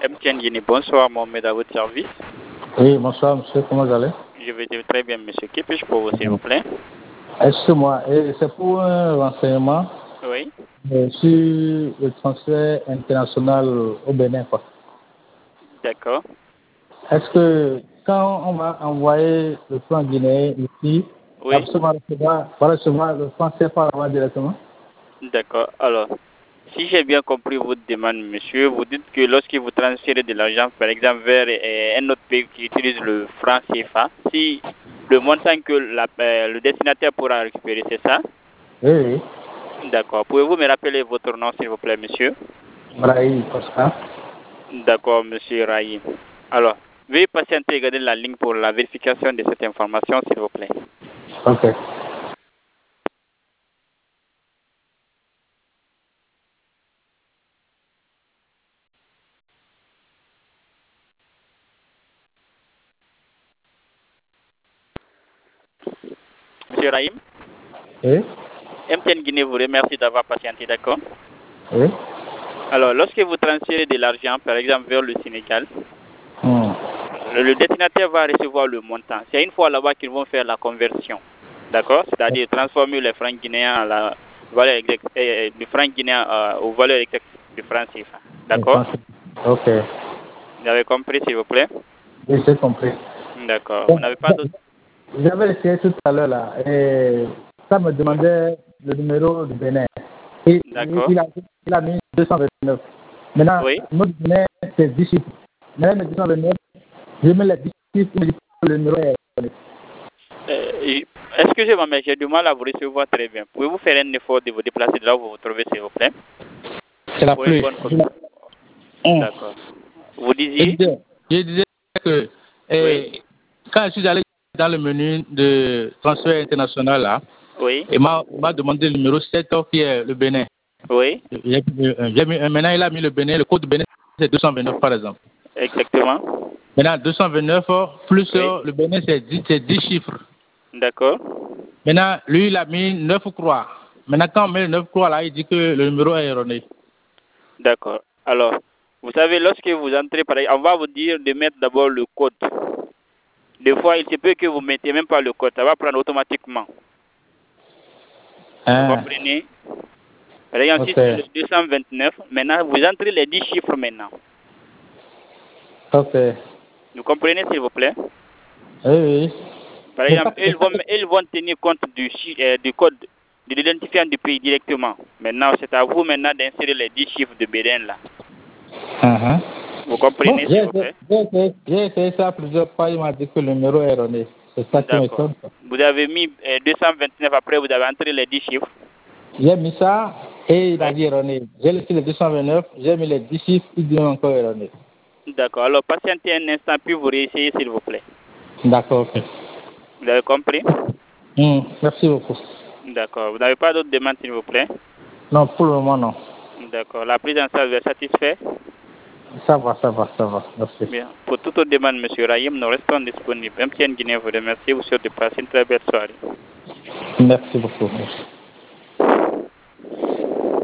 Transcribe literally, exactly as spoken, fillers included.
M T N Guinée, bonsoir, Mohamed, à votre service. Oui, bonsoir, monsieur, comment vous allez? Je vais dire très bien, monsieur. Que puis-je pour vous, s'il vous plaît? Excusez-moi, c'est pour un renseignement Oui. euh, sur le transfert international au Bénin, quoi. D'accord. Est-ce que quand on va envoyer le franc guinéen ici, Oui. la personne va recevoir, va recevoir le franc C F A là-bas directement? D'accord. Alors, si j'ai bien compris votre demande, monsieur, vous dites que lorsque vous transférez de l'argent, par exemple, vers euh, un autre pays qui utilise le franc C F A, si le montant que la, euh, le destinataire pourra récupérer, c'est ça? Oui, oui. D'accord. Pouvez-vous me rappeler votre nom, s'il vous plaît, monsieur? Brahim Costa. D'accord, monsieur Raïm. Alors, veuillez patienter et garder la ligne pour la vérification de cette information, s'il vous plaît. Ok. Monsieur Raïm, Oui, M T N Guinée vous remercie d'avoir patienté, d'accord? oui. Alors, lorsque vous transférez de l'argent, par exemple, vers le Sénégal, Hmm. le, le destinataire va recevoir le montant. C'est une fois là-bas qu'ils vont faire la conversion, d'accord? C'est-à-dire transformer les francs guinéens à la valeur exacte, euh, du franc guinéen euh, aux valeurs exactes du franc C F A, d'accord? Ok. Vous avez compris, s'il vous plaît? Oui, j'ai compris. D'accord. Vous Bon, n'avez pas d'autres... j'avais essayé tout à l'heure là, et ça me demandait le numéro du Bénin. Et D'accord. il a, il a mis deux cent vingt-neuf. Maintenant, Oui. notre Bénin, c'est dix chiffres. Maintenant, deux cent vingt-neuf, je mets les dix chiffres, il me dit que le numéro est erroné. Euh, excusez-moi, mais j'ai du mal à vous recevoir très bien. Pouvez-vous faire un effort de vous déplacer de là où vous vous trouvez, s'il vous plaît? C'est la Pour une pluie. bonne copie. Hum. D'accord. Vous Je disiez? disais, je disais que eh, Oui. quand je suis allé dans le menu de transfert international là, Oui. il m'a m'a demandé le numéro sept qui est le Bénin. Oui. J'ai mis, euh, j'ai mis- euh, maintenant, il a mis le Bénin, le code du Bénin, c'est deux cent vingt-neuf par exemple. Exactement. Maintenant, deux cent vingt-neuf plus Oui. euh, le Bénin, c'est dix, c'est dix chiffres. D'accord. Maintenant, lui, il a mis neuf croix. Maintenant, quand on met le neuf croix là, il dit que le numéro est erroné. D'accord. Alors, vous savez, lorsque vous entrez, par exemple, on va vous dire de mettre d'abord le code. Des fois, il se peut que vous ne mettez même pas le code. Ça va prendre automatiquement. Vous Hein. comprenez? Par exemple, si Ok. c'est le deux cent vingt-neuf, maintenant, vous entrez les dix chiffres maintenant. Ok. Vous comprenez, s'il vous plaît? Oui, oui. Par Mais exemple, ça, ils vont, ils vont tenir compte du, chi- euh, du code de l'identifiant du pays directement. Maintenant, c'est à vous maintenant d'insérer les dix chiffres de Bénin là. uh-huh. Vous Bon, comprenez, j'ai s'il vous essayé, plaît? j'ai essayé- j'ai essayé ça plusieurs fois, il m'a dit que le numéro est erroné. C'est ça qui D'accord. m'étonne. Vous avez mis euh, deux cent vingt-neuf, après vous avez entré les dix chiffres. J'ai mis ça et il a Oui. dit erroné. J'ai laissé les deux cent vingt-neuf, j'ai mis les dix chiffres, il dit encore erroné. D'accord. Alors, patientez un instant, puis vous réessayez, s'il vous plaît. D'accord, ok. Vous avez compris? Hmm, merci beaucoup. D'accord. Vous n'avez pas d'autres demandes, s'il vous plaît? Non, pour le moment, non. D'accord. La prise en charge est satisfaite? Ça va, ça va, ça va. Merci. Bien. Pour toute autre demande, M. Rahim, nous restons disponibles. M T N Guinée vous remercie. Vous souhaite de passer une très belle soirée. Merci beaucoup. Merci.